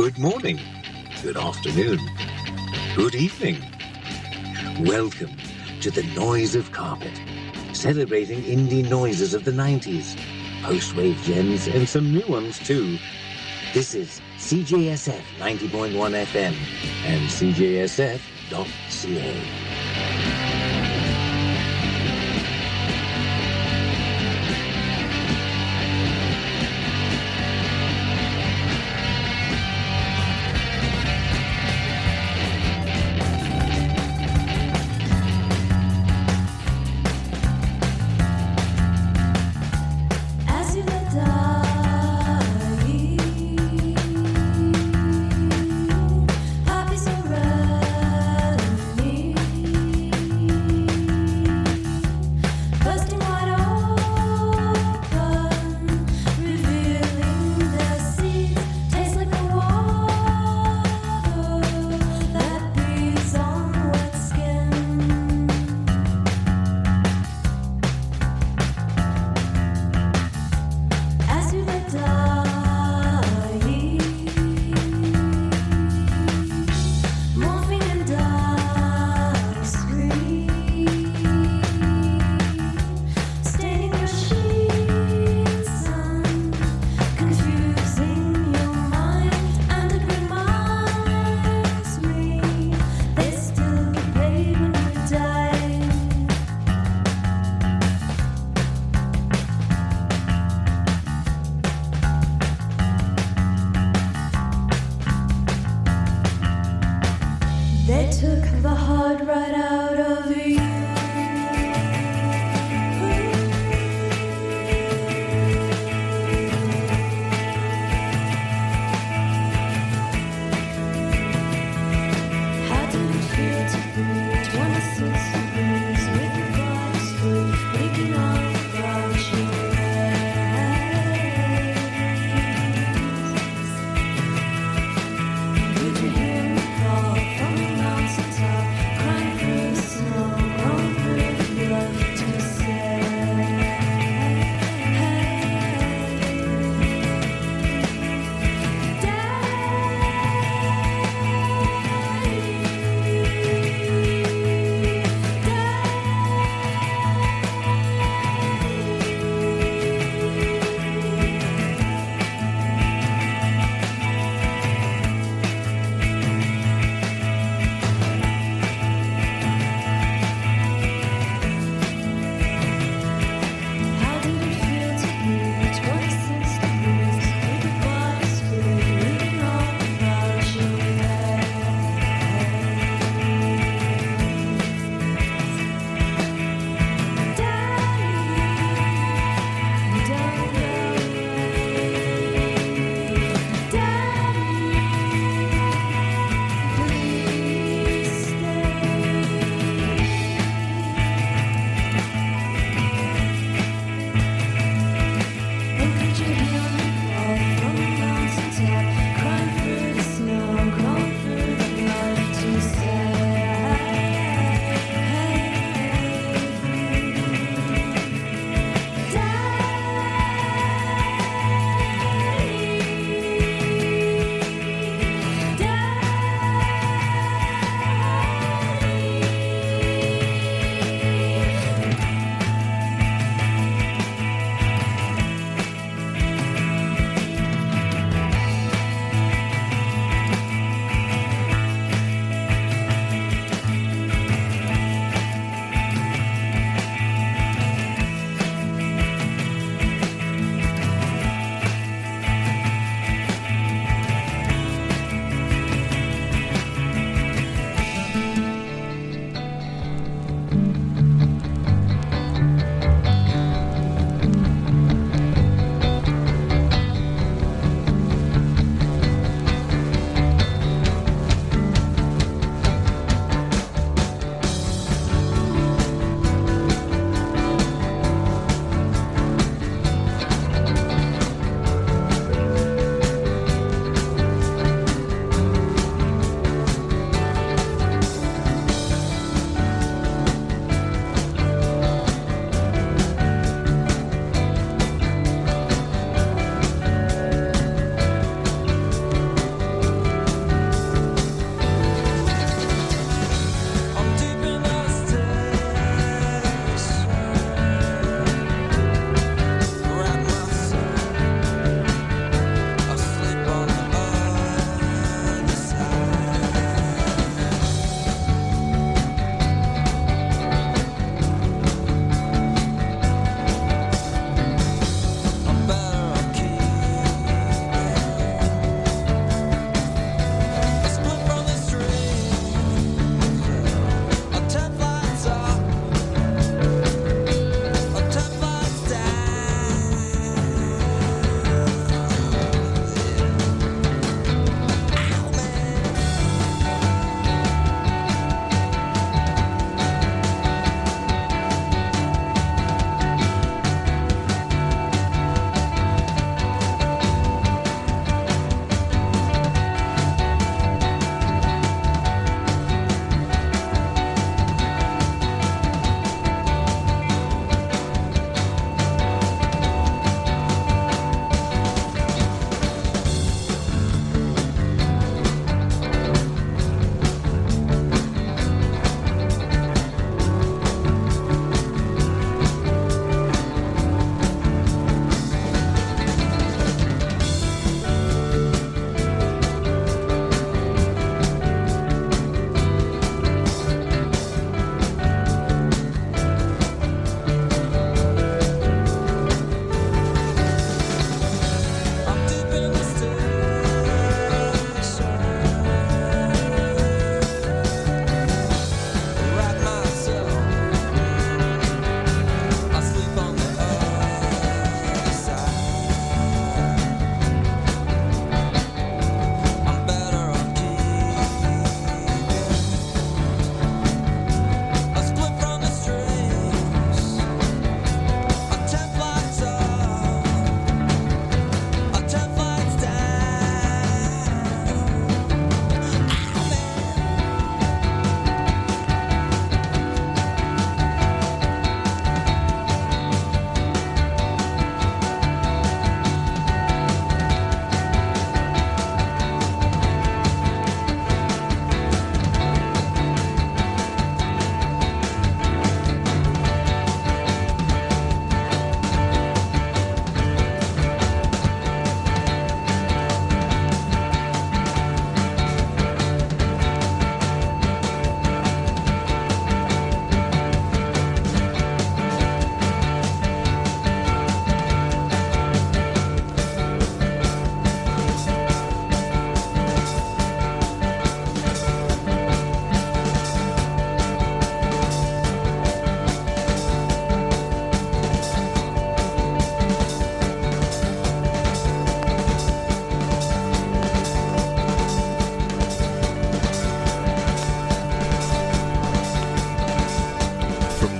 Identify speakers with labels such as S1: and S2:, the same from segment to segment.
S1: Good morning, good afternoon, good evening. Welcome to the Noise of Carpet, celebrating indie noises of the 90s, post-wave gems and some new ones too. This is CJSF 90.1 FM and CJSF.ca.
S2: Happy so red.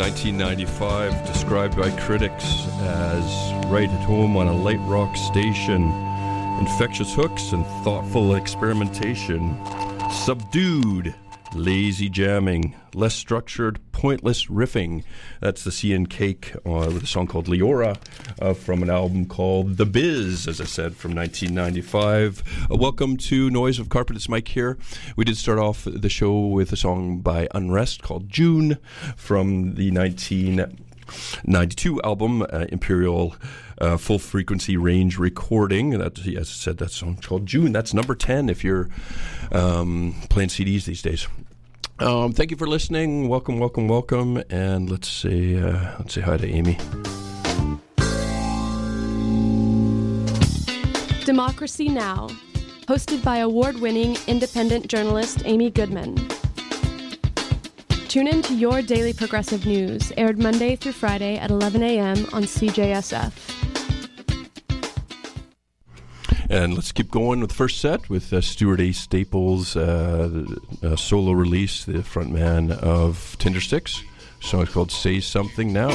S2: 1995, described by critics as right at home on a light rock station. Infectious hooks and thoughtful experimentation. Subdued, lazy jamming, less structured, pointless riffing. That's the Sea and Cake with a song called Leora from an album called The Biz, as I said, from 1995. Welcome to Noise of Carpet. It's Mike here. We did start off the show with a song by Unrest called June from the 1992 album Imperial Full Frequency Range Recording. That, as I said, that song's called June. That's number 10 if you're playing CDs these days. Thank you for listening. Welcome, welcome, welcome. And let's say hi to Amy.
S3: Democracy Now!, hosted by award-winning independent journalist Amy Goodman. Tune in to your daily progressive news, aired Monday through Friday at 11 a.m. on CJSF.
S2: And let's keep going with the first set with Stuart A. Staples' solo release, the frontman of Tindersticks. The song is called Say Something Now.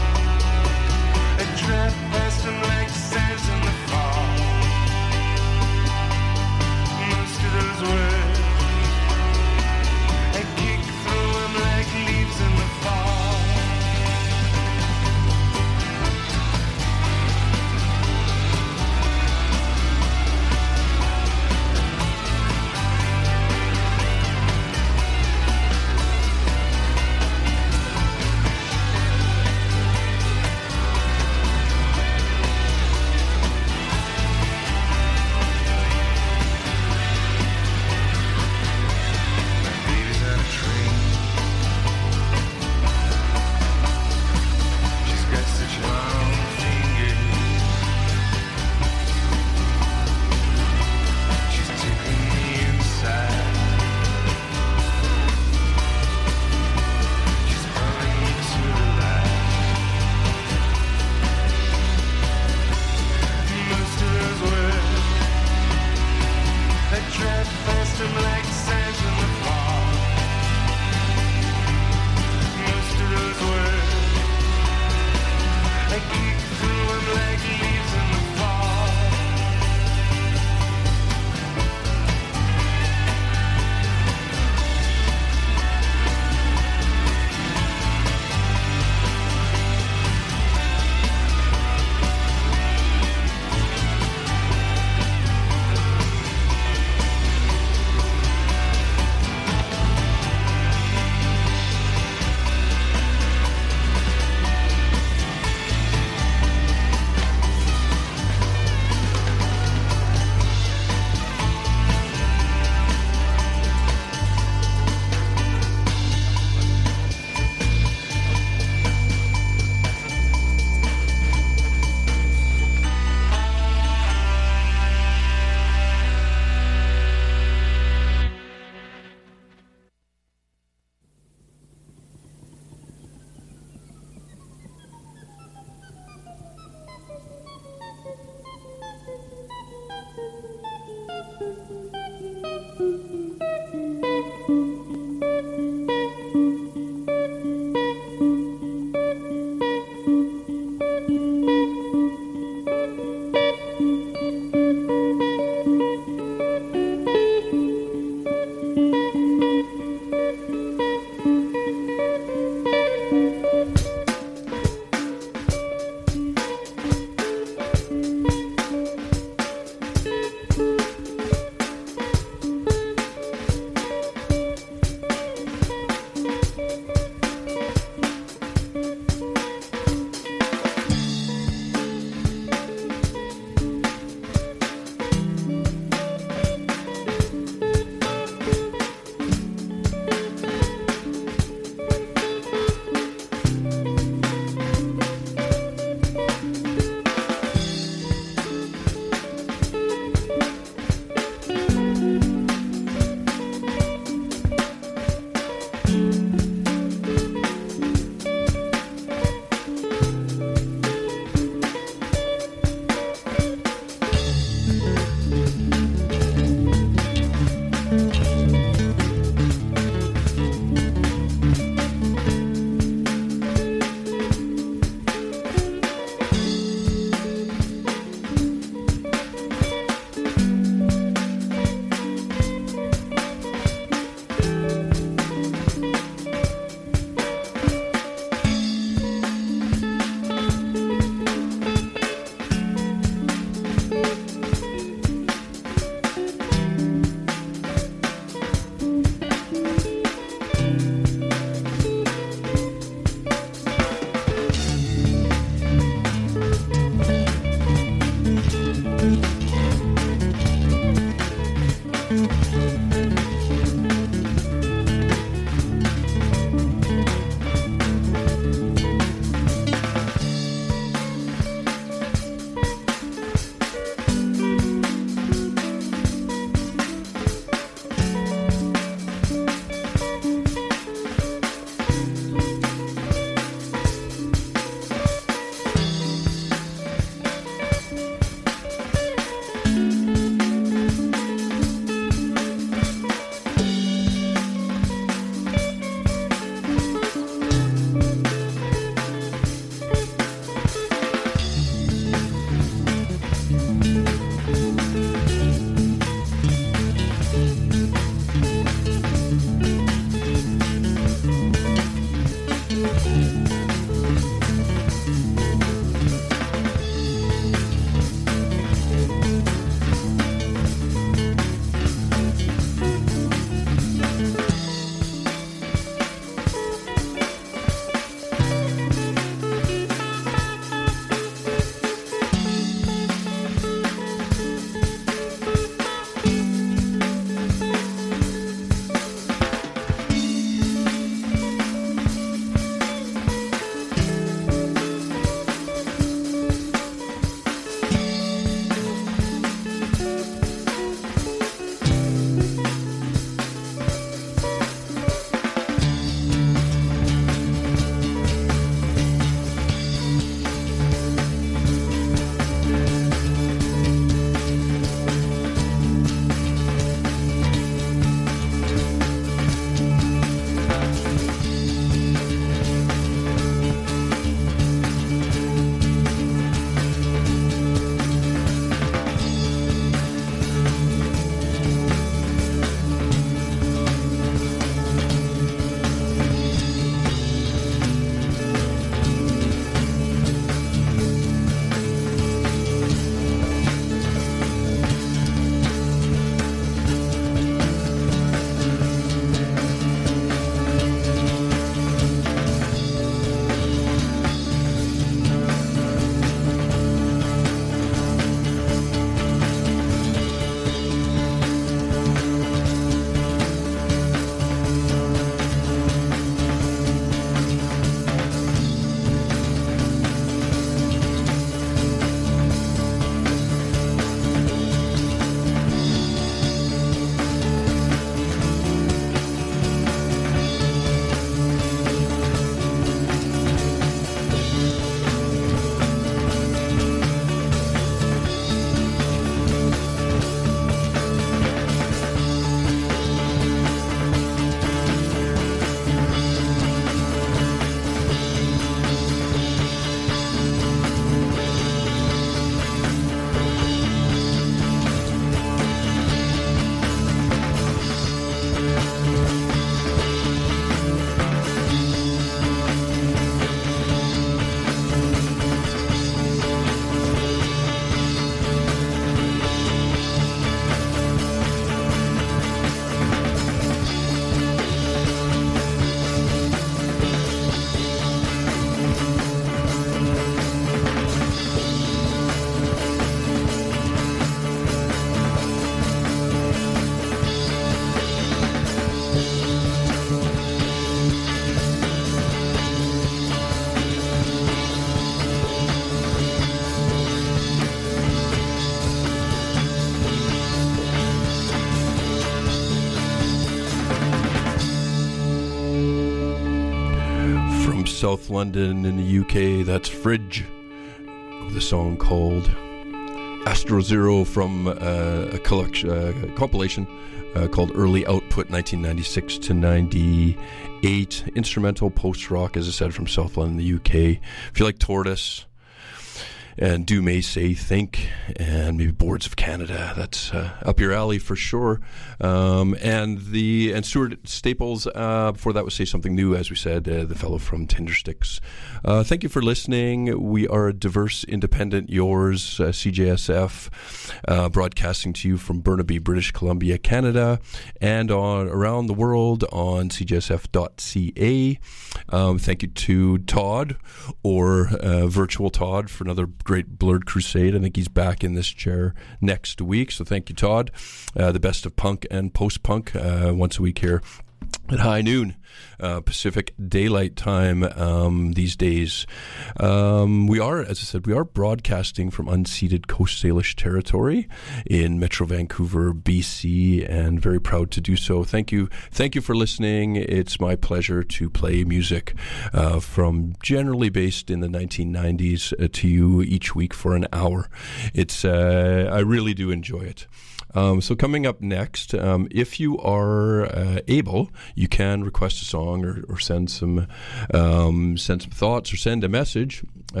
S2: South London in the UK. That's Fridge with a song called Astro Zero from a compilation called Early Output 1996 to 98. Instrumental post-rock, as I said, from South London, the UK. If you like Tortoise and Do May Say Think and maybe Boards of Canada, that's up your alley for sure. And Stuart Staples, before that was Say Something New, as we said, the fellow from Tindersticks. Thank you for listening. We are a diverse, independent, yours, CJSF, broadcasting to you from Burnaby, British Columbia, Canada, and around the world on cjsf.ca. Thank you to Todd, or Virtual Todd, for another great Blurred Crusade. I think he's back in this chair next week, so thank you, Todd. The best of punk and post-punk once a week here at high noon Pacific Daylight Time these days. We are, as I said, we are broadcasting from unceded Coast Salish territory in Metro Vancouver, BC, and very proud to do so. Thank you for listening. It's my pleasure to play music from generally based in the 1990s to you each week for an hour. It's I really do enjoy it. So coming up next, if you are able, you can request a song or send some thoughts or send a message to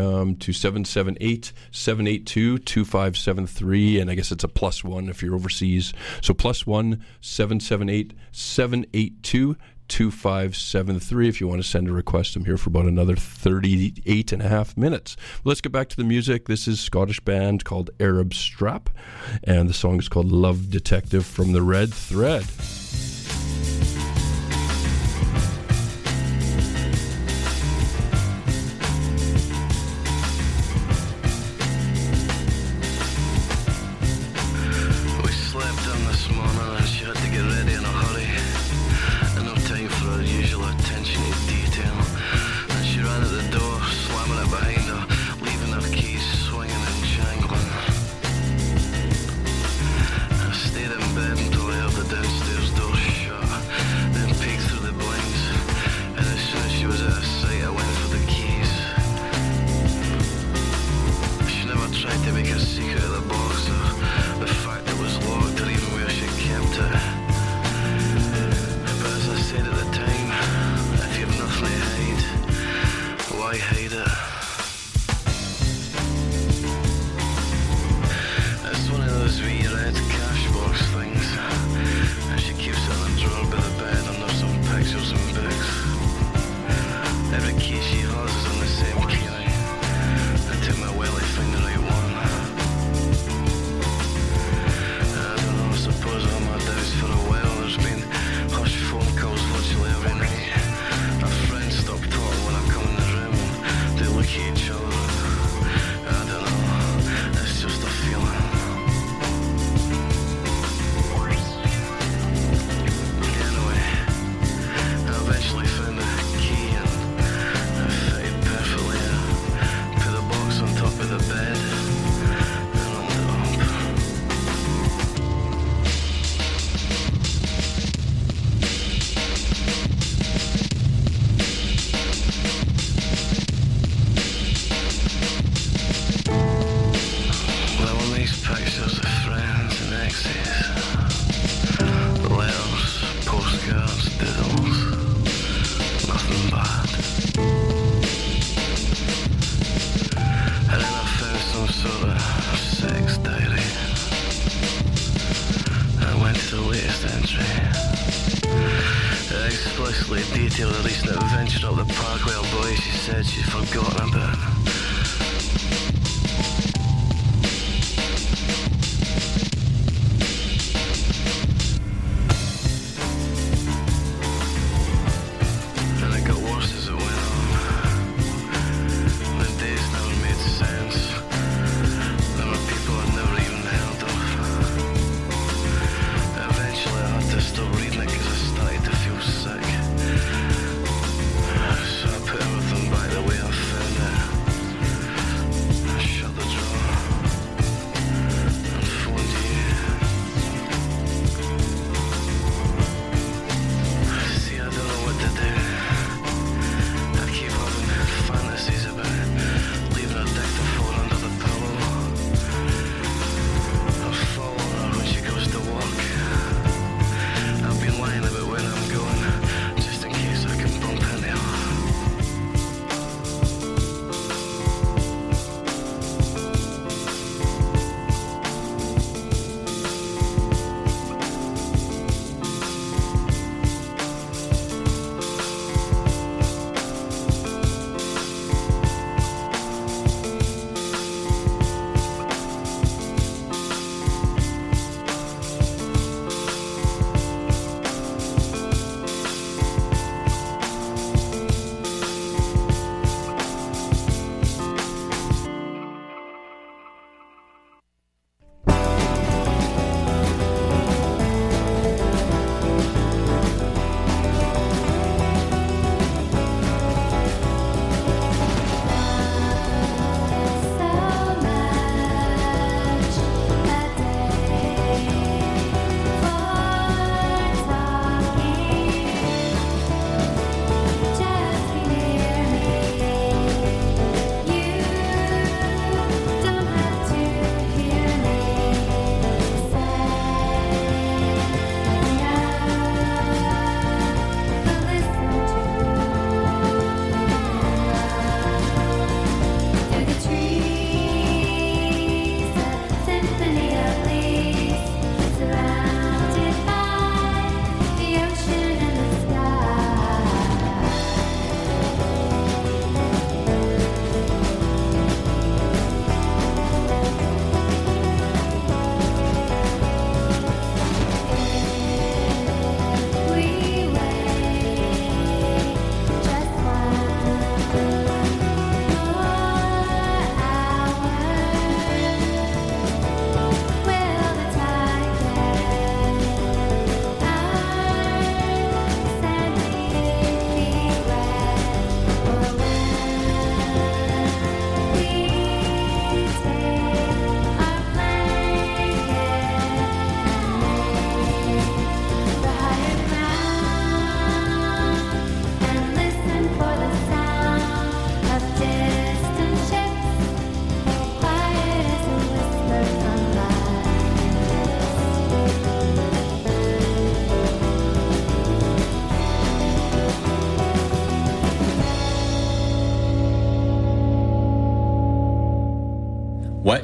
S2: 778-782-2573, and I guess it's a +1 if you're overseas. So +1 778-782-2573 if you want to send a request. I'm here for about another 38 and a half minutes. Let's get back to the music. This is a Scottish band called Arab Strap, and the song is called Love Detective from the Red Thread.
S4: So I put everything back the way I found it.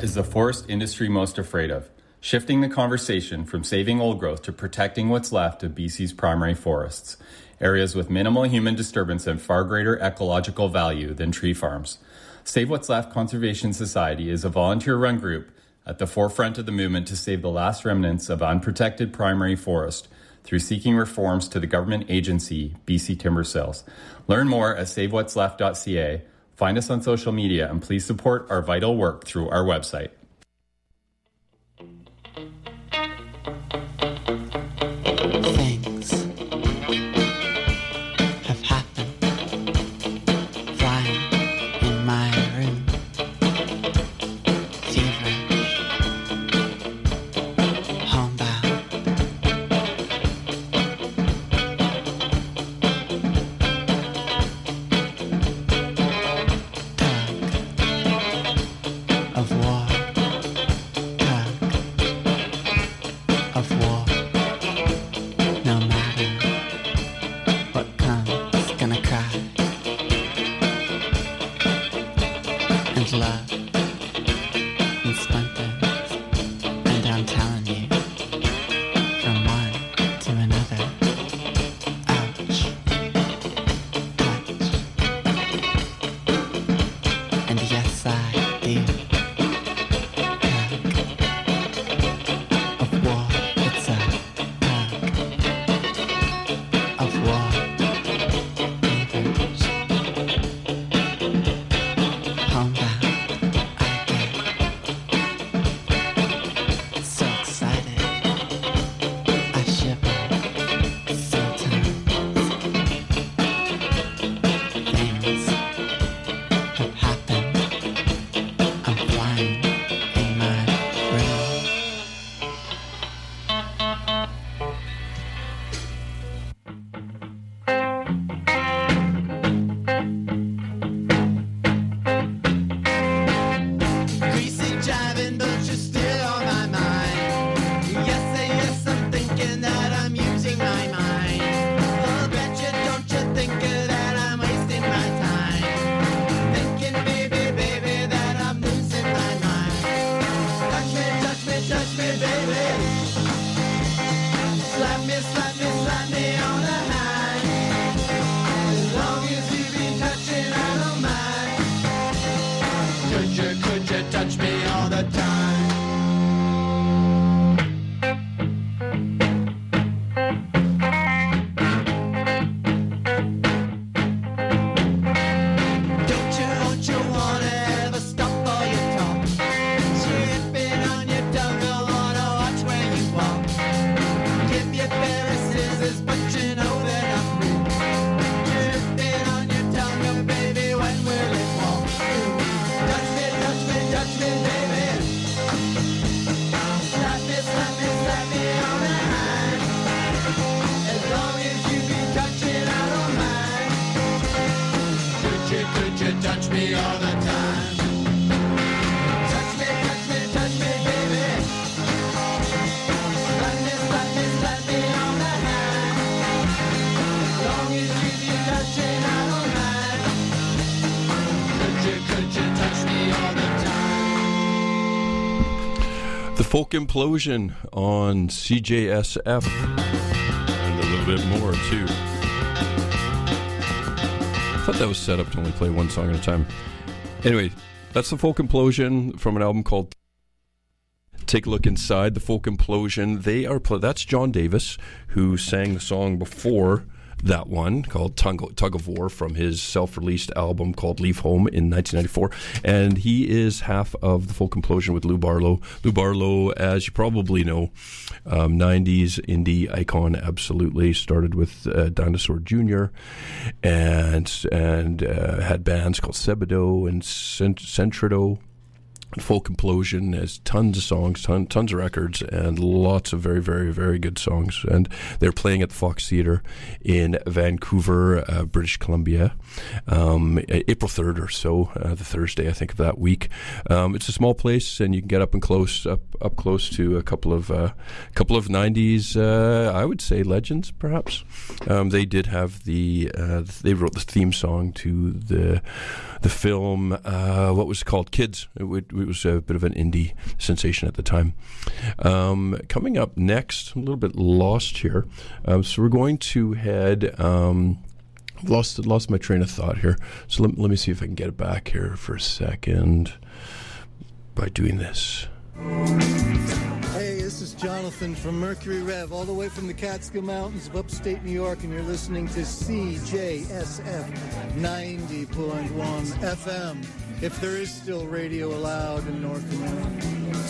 S4: is the forest industry most afraid of? Shifting the conversation from saving old growth to protecting what's left of BC's primary forests, areas with minimal human disturbance and far greater ecological value than tree farms. Save What's Left Conservation Society is a volunteer-run group at the forefront of the movement to save the last remnants of unprotected primary forest through seeking reforms to the government agency, BC Timber Sales. Learn more at savewhatsleft.ca. Find us on social media and please support our vital work through our website.
S5: Things have happened, flying in my room, feverish, homebound. Tug of war, tug of war. No matter what comes, gonna cry. And love in splinters. And I'm telling you, from one to another. Ouch. Touch. And yes, I do. Tug of war, it's a tug of war, fevers, homebound. I get so excited, I shiver sometimes. Things have happened. I'm flying in my room. Greasy jiving, but you're still on my mind. Yes, I'm thinking that I'm using my mind. Oh, bet you, don't you think that I'm wasting my time? Thinking, baby, that I'm losing my mind. Touch me, baby. Slap me on the hand. As long as you be touching, I don't mind. Could you touch me all the time? Don't you wanna ever stop all your talk? Tripping on your tongue, I wanna watch where you walk. Give you a pair of scissors, but you know that I'm rude. Tripping on your tongue, baby, when will it walk? Touch me, baby. Slap me on the hand. As long as you be touching, I don't mind. Could you touch me all the time? Touch me, baby. Slap me on the hand. As long as you be touching, I don't mind. Could you touch me all the time?
S2: The Folk Implosion on CJSF. And a little bit more, too. I thought that was set up to only play one song at a time. Anyway, that's the Folk Implosion from an album called Take a Look Inside. The Folk Implosion. That's John Davis, who sang the song before that one called Tug of War from his self-released album called Leave Home in 1994. And he is half of the Folk Implosion with Lou Barlow. Lou Barlow, as you probably know, 90s indie icon, absolutely. Started with Dinosaur Jr. and had bands called Sebadoh and Centrido. Folk Implosion has tons of songs, tons of records, and lots of very, very, very good songs. And they're playing at the Fox Theatre in Vancouver, British Columbia, April 3rd or so, the Thursday, I think, of that week. It's a small place, and you can get up close to a couple of 90s, I would say, legends, perhaps. They did have they wrote the theme song to the film, what was it called? Kids. Probably was a bit of an indie sensation at the time. Coming up next, I'm a little bit lost here. So we're going to head... Lost my train of thought here. So let me see if I can get it back here for a second by doing this.
S6: Hey, this is Jonathan from Mercury Rev, all the way from the Catskill Mountains of upstate New York, and you're listening to CJSF 90.1 FM, if there is still radio allowed in North America.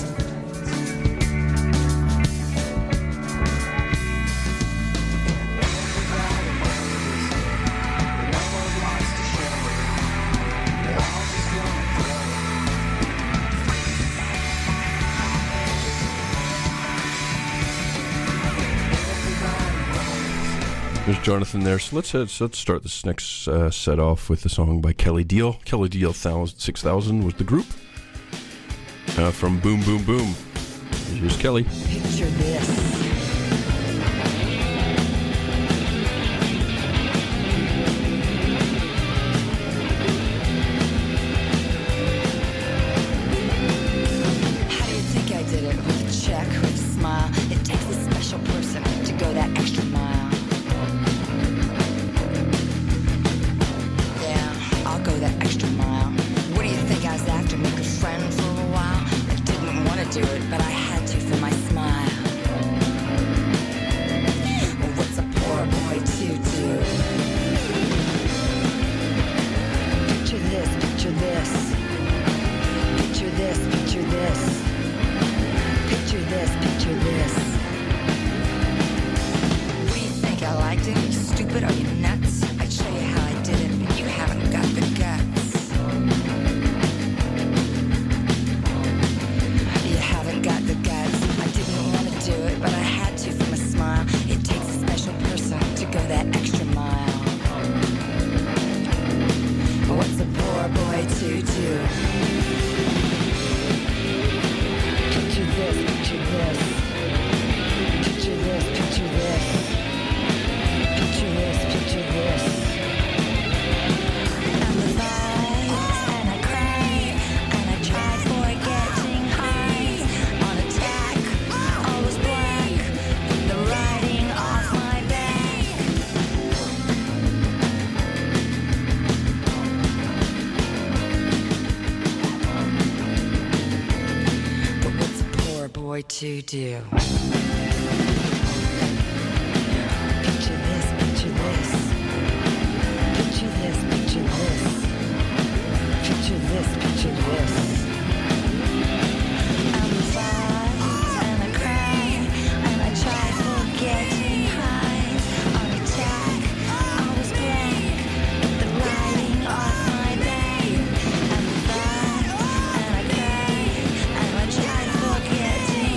S2: There's Jonathan there. So let's start this next set off with a song by Kelly Deal. Kelly Deal 6000 was the group from Boom Boom Boom. Here's Kelly.
S7: Picture this. To do. Picture this, picture this. Picture this, picture this. Picture this, picture this. I'm sad and I cry and I try forgetting high. On attack, I was blank, the writing off my back. I'm sad and I cry and I try forgetting.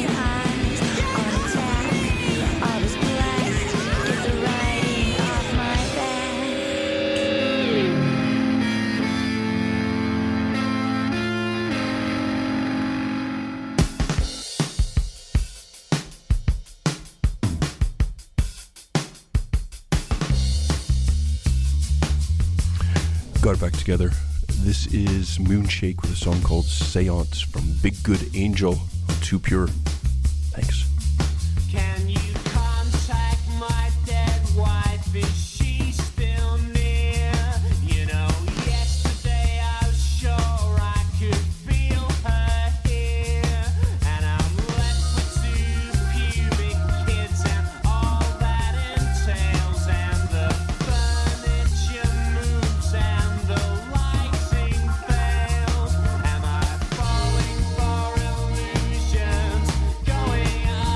S2: Got it back together. This is Moonshake with a song called Seance from Big Good Angel on Too Pure. Thanks.
S5: Can you contact my dead wife? Is she still near? You know, yesterday I was sure I could feel her here. And I'm left with 2 pubic kids and all that entails. And the furniture moves and the lighting fails. Am I falling for illusions? Going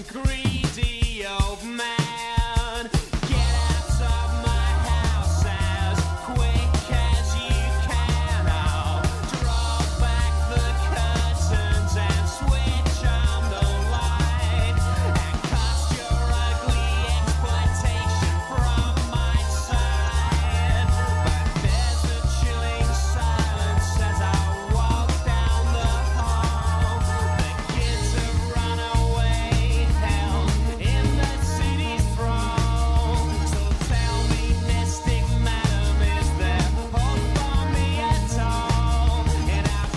S5: greedy old man. Get out of my house as quick as you can. I'll draw back the curtains and switch on the light and cast your ugly exploitation from my side. But there's a chilling silence as I walk down the hall. The kids have run away, held in the city's thrall. So tell me, mystic madam, is there hope for me at all in our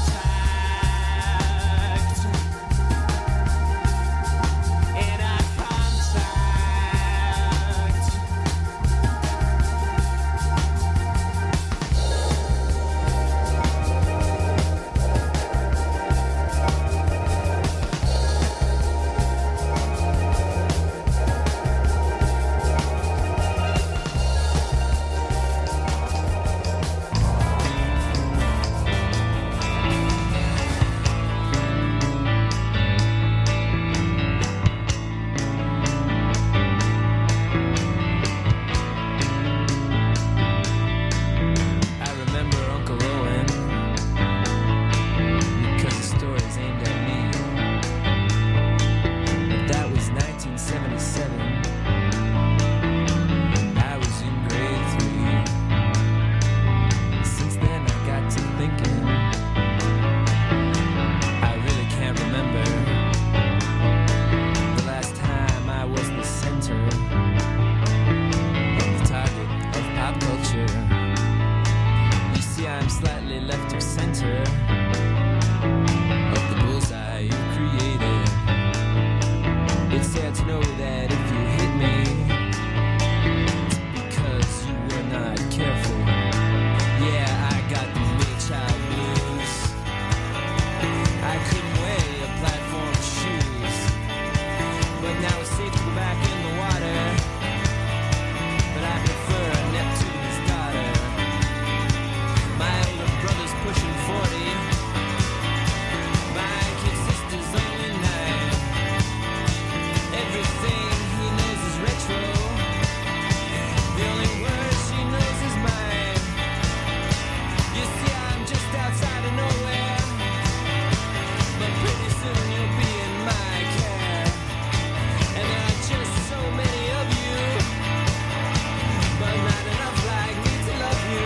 S5: contact? In our contact. I remember Uncle Owen because the story's aimed at me. But that was 1977. I was in grade 3. Since then I got to thinking, I really can't remember the last time I was the center of the target of pop culture. You see, I'm slightly left of center of the bullseye you've created. It's sad to know that if you hit me, it's because you were not careful. Yeah, I got the middle child blues. I couldn't wear your platform shoes, but now it's safe to go back in the water. But I prefer Neptune's daughter. My older brother's pushing 40. My kid sister's only 9. Everything he knows is retro. The only word she knows is mine. You see, I'm just outside of nowhere, but pretty soon you'll be in my care. And there are just so many of you, but not enough like me to love you.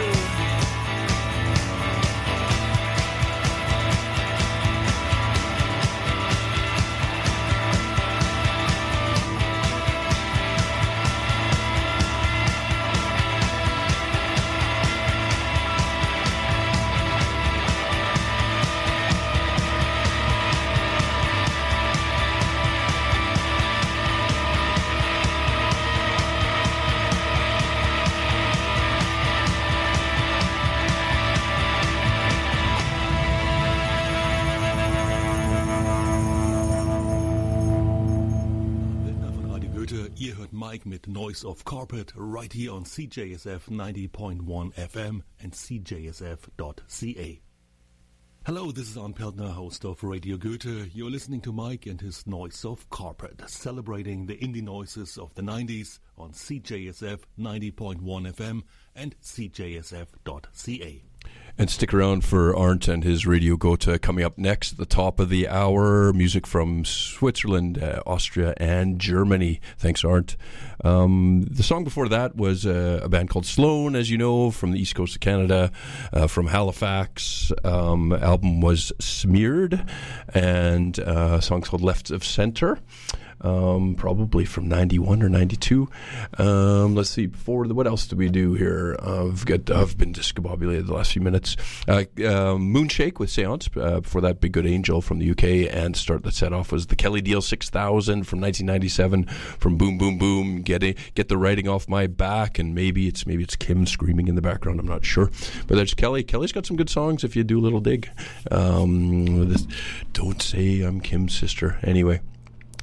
S8: Lindner von Radio Goethe. Ihr hört Mike mit Noise of Carpet right here on CJSF 90.1 FM and CJSF.ca. Hello, this is Arndt Peltner, host of Radio Goethe. You're listening to Mike and his Noise of Carpet, celebrating the indie noises of the 90s on CJSF 90.1 FM and CJSF.ca.
S2: And stick around for Arndt and his Radio Goethe coming up next at the top of the hour. Music from Switzerland, Austria, and Germany. Thanks, Arndt. The song before that was a band called Sloan, as you know, from the east coast of Canada, from Halifax. Album was Smeared, and a song called Left of Center. Probably from 91 or 92. Let's see, what else do we do here? I've been discombobulated the last few minutes. Moonshake with Seance, before that Big Good Angel from the UK, and start the set off was the Kelly Deal 6000 from 1997, from Boom Boom Boom, Get the Writing Off My Back, and maybe it's Kim screaming in the background, I'm not sure. But there's Kelly. Kelly's got some good songs if you do a little dig. Don't Say I'm Kim's Sister. Anyway.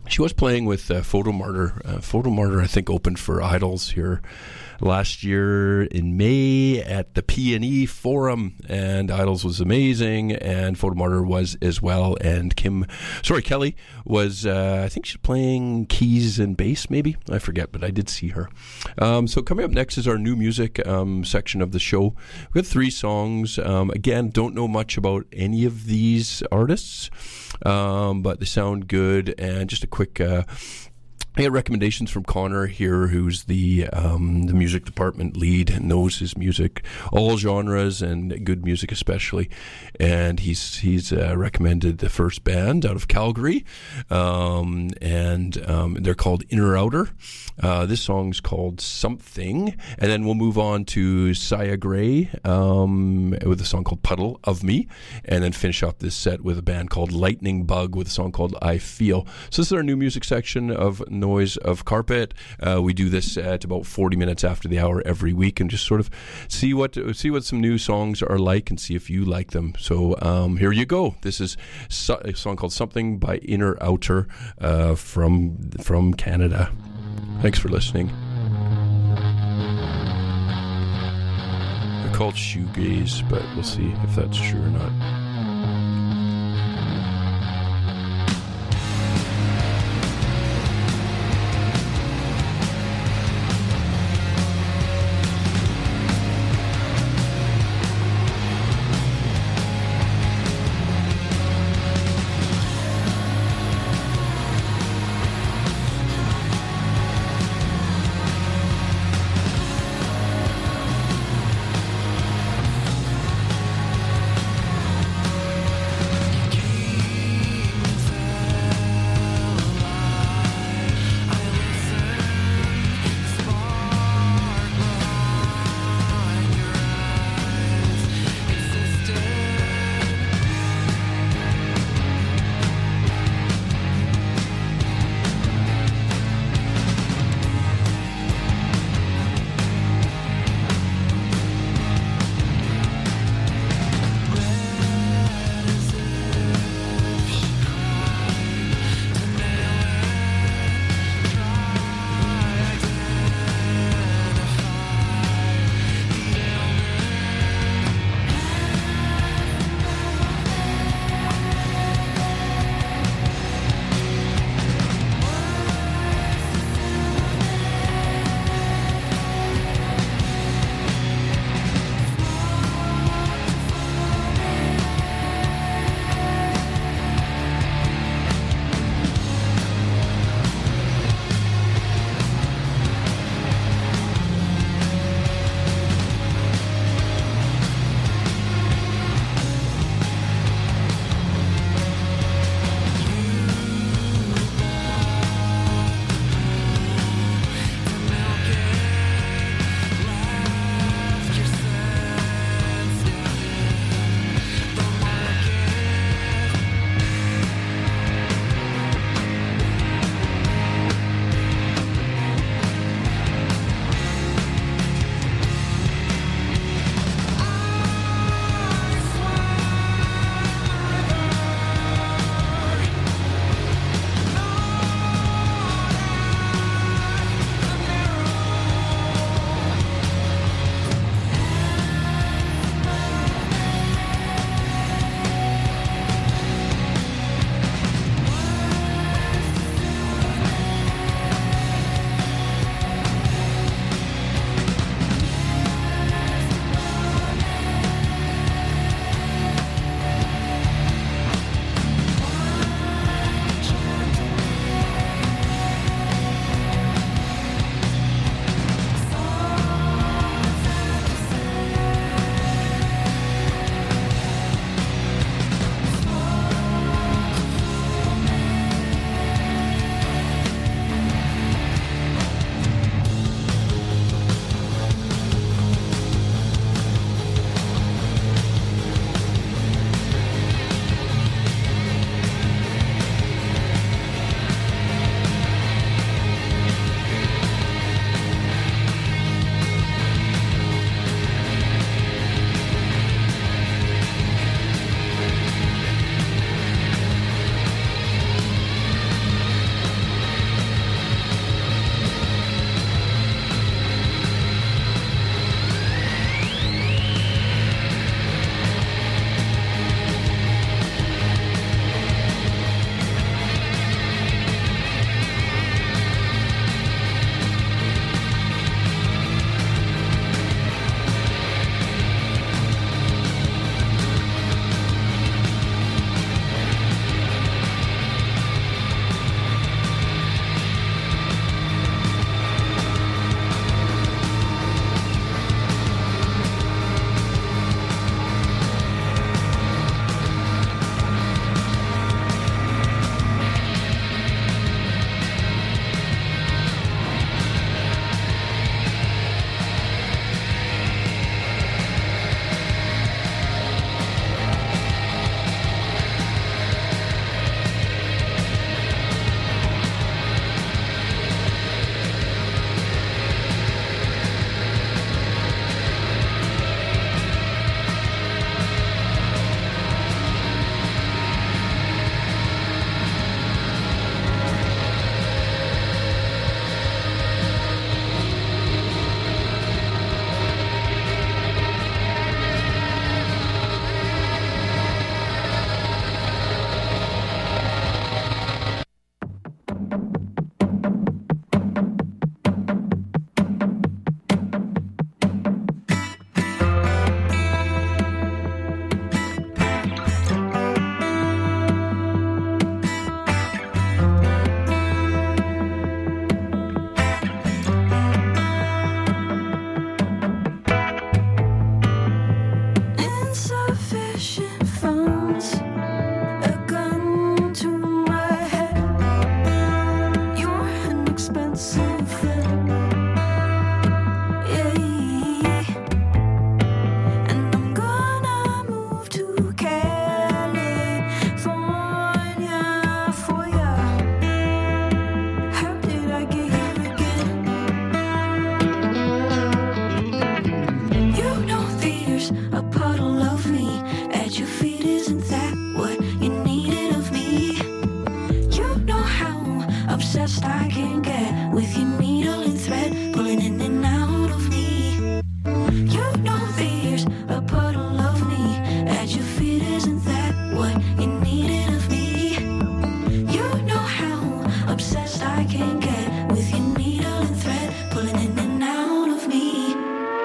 S2: She was playing with Photomartyr. Photomartyr, I think, opened for Idols here last year in May at the P&E Forum, and Idols was amazing, and Photomartyr was as well. And Kelly was, I think she's playing keys and bass, maybe, I forget, but I did see her. So coming up next is our new music section of the show. We have 3 songs. Again, don't know much about any of these artists, but they sound good. And just a quick I got recommendations from Connor here, who's the music department lead, knows his music, all genres and good music especially. And he's recommended the first band out of Calgary, and they're called Inner Outer. This song's called Something, and then we'll move on to Saya Gray with a song called Puddle of Me, and then finish off this set with a band called Lightning Bug with a song called I Feel. So this is our new music section of Noise of Carpet. We do this at about 40 minutes after the hour every week, and just sort of see what some new songs are like and see if you like them. So here you go. This is a song called Something by Inner Outer from Canada. Thanks for listening. They're called shoegaze, but we'll see if that's true or not.
S7: can get with your needle and thread pulling in and out of me. You know there's a puddle of me at your feet, isn't that what you needed of me? You know how obsessed I can get with your needle and thread pulling in and out of me.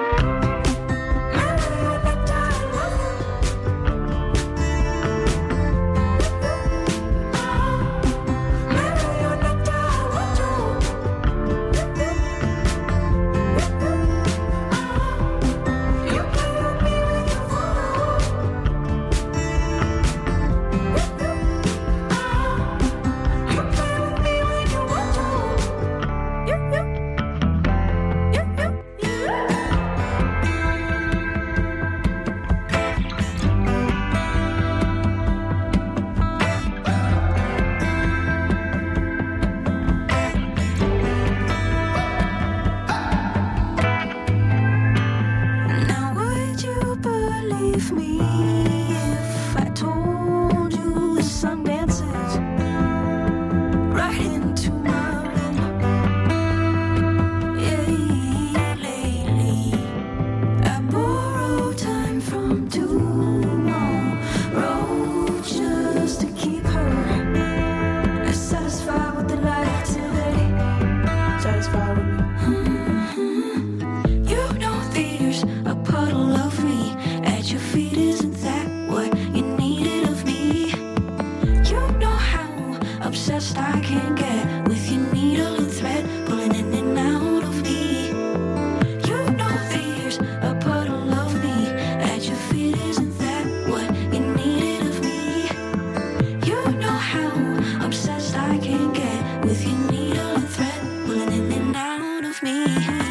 S7: Now would you believe me if I told you the sun dances right into my room? Yeah, lately I borrow time from tomorrow just to keep her satisfied with the life today. Satisfied with me. You know there's a puddle of me at your feet, isn't that what you needed of me? You know how obsessed I can get with your needle and thread pulling in and out of me. You know there's a puddle of me at your feet, isn't that what you needed of me? You know how obsessed I can get with your needle and thread pulling in and out of me.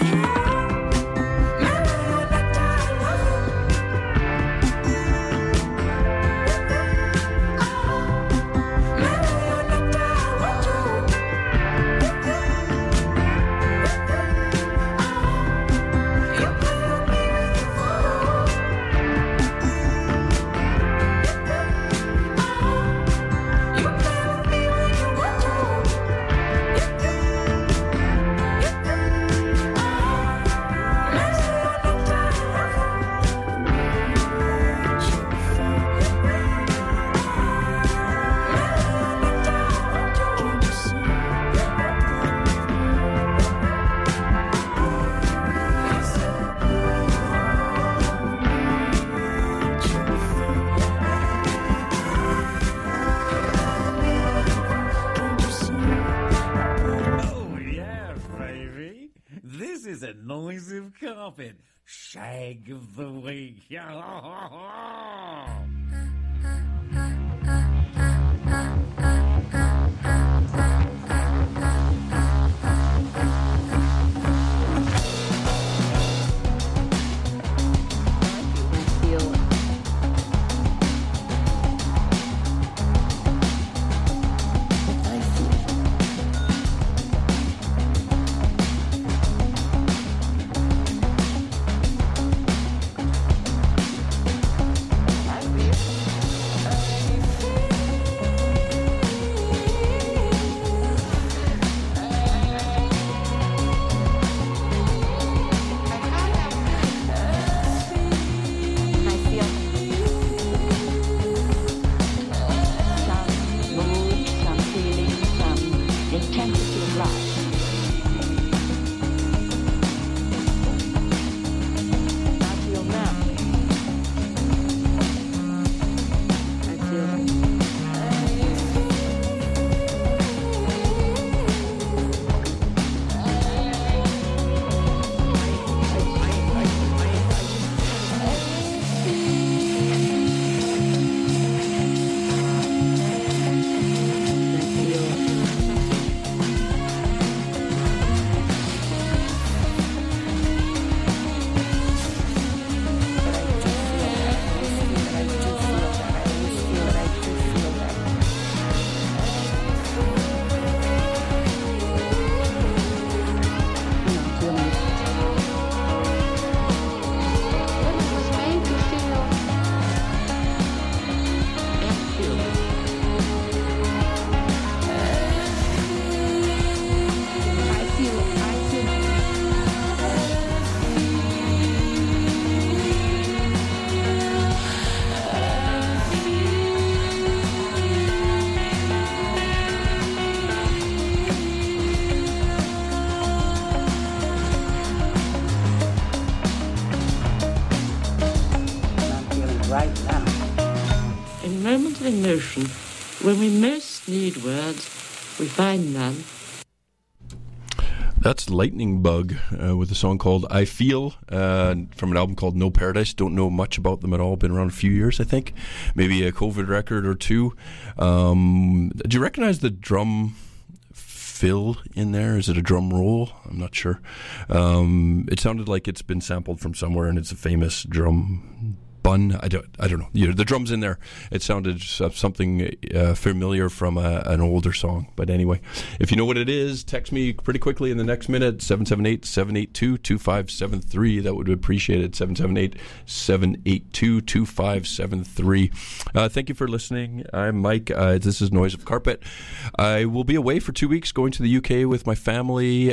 S9: Oh, yeah, baby. This is a noise of carpet. Shag of the week.
S7: I feel
S10: in motion. When we most need words, we find none.
S2: That's Lightning Bug with a song called I Feel from an album called No Paradise. Don't know much about them at all. Been around a few years, I think. Maybe a COVID record or two. Do you recognize the drum fill in there? Is it a drum roll? I'm not sure. It sounded like it's been sampled from somewhere and it's a famous drum bun. I don't know. The drums in there. It sounded something familiar from an older song. But anyway, if you know what it is, text me pretty quickly in the next minute. 778-782-2573. That would be appreciated. 778-782-2573. Thank you for listening. I'm Mike. This is Noise of Carpet. I will be away for 2 weeks, going to the UK with my family.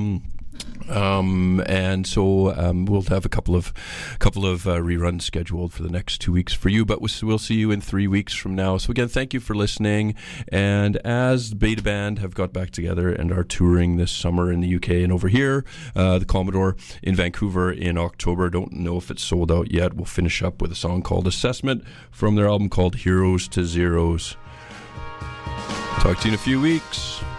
S2: And so we'll have a couple of reruns scheduled for the next 2 weeks for you, but we'll see you in 3 weeks from now. So again, thank you for listening. And as the Beta Band have got back together and are touring this summer in the UK and over here, the Commodore in Vancouver in October. Don't know if it's sold out yet. We'll finish up with a song called Assessment from their album called Heroes to Zeros. Talk to you in a few weeks.